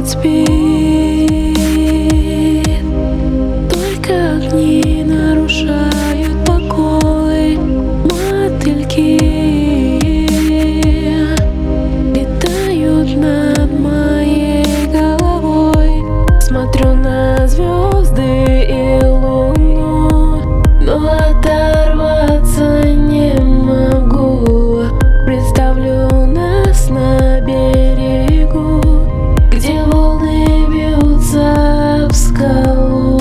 город спит, только огни нарушают покой. Мотыльки летают над моей головой. Смотрю на звезды и луну, но оторваться не могу. Представлю нас на берегу, где волны бьются в скалу.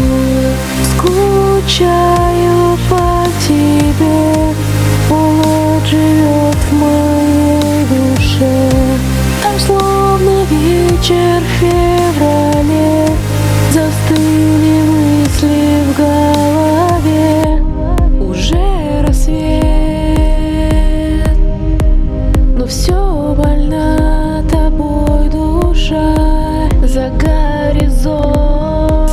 Скучаю по тебе, холод живет в моей душе. Там словно вечер в феврале застыли мысли в голове. Уже рассвет, но все больна тобой душа. За горизонт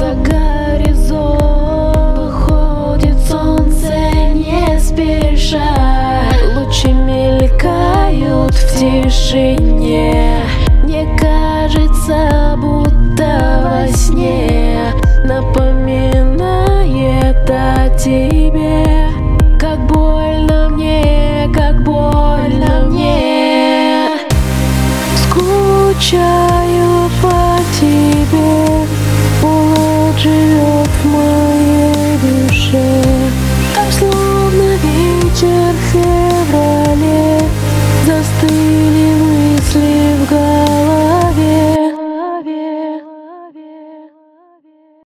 выходит солнце не спеша. Лучи мелькают в тишине, мне кажется, будто во сне. Напоминает о тебе, как больно мне, как больно мне. Скучаю по тебе, холод живет